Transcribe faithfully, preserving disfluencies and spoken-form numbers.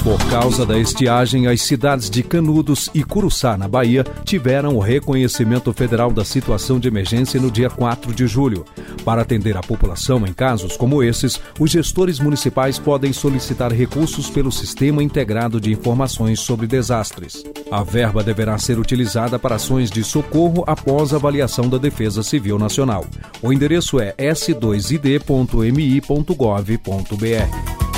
Por causa da estiagem, as cidades de Canudos e Curuçá, na Bahia, tiveram o reconhecimento federal da situação de emergência no dia quatro de julho. Para atender a população em casos como esses, os gestores municipais podem solicitar recursos pelo Sistema Integrado de Informações sobre Desastres. A verba deverá ser utilizada para ações de socorro após a avaliação da Defesa Civil Nacional. O endereço é s dois i d ponto m i ponto gov ponto b r.